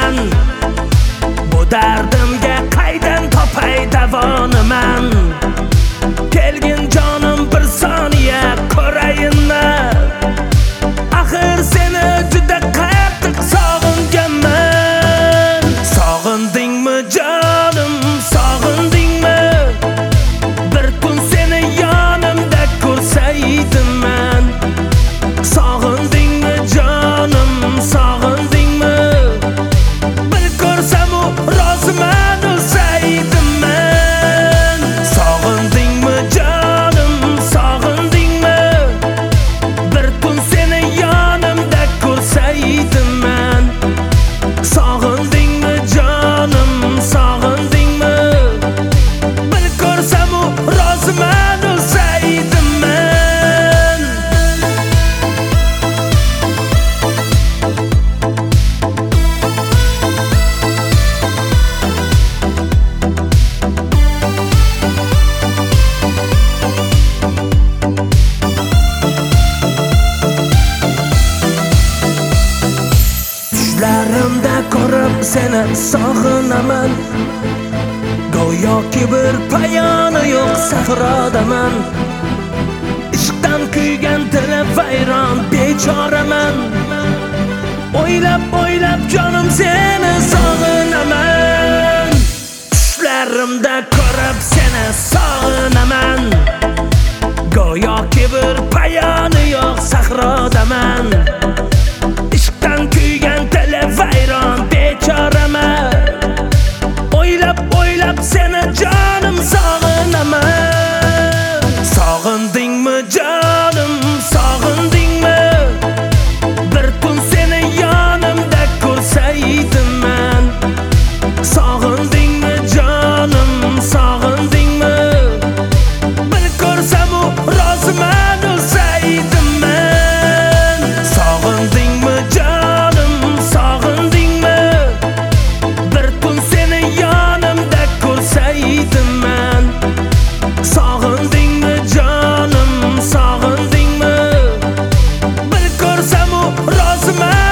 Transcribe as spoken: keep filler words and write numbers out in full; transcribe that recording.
tushunaman. Bu dardimga qaydan topay davoni man? Kelgin jonim bir soniya ko'rayinmi? Axir seni juda qattiq sog'inganman. Sog'indingmi jonim, sog'indingmi? Bir kun seni yonimda ko'rsaydim man. Sog'indingmi jonim, sog'indingmi? Bir ko'rsam u roziman o'lsaydim man. Sog'indingmi jonim, sog'indingmi? Bir kun seni yonimda ko'rsaydim man. Sog'indingmi jonim, sog'indingmi? Bir ko'rsam u roziman o'lsaydim man. Tushlarimda ko'rib seni sog'inaman. Go'yoki bir payoni yo'q sahrodaman. Ishqdan kuygan dilim vayron bechoraman. O'ylab o'ylab jonim seni sog'inaman. Tushlarimda ko'rib seni sog'inaman. Go'yoki bir payoni yo'q sahrodaman. Ishqdan kuygan dilim vayron bechoraman. O'ylab o'ylab seni jonim sog'inaman. Sog'indingmi jonim, sog'indingmi? Bir kun seni yonimda ko'rsaydim man. Sog'indingmi jonim, sog'indingmi? Bir ko'rsam u roziman o'lsaydim man. Sog'indingmi jonim, sog'indingmi? Bir kun seni yonimda ko'rsaydim man. Sog'indingmi jonim, sog'indingmi? Bir ko'rsam u roziman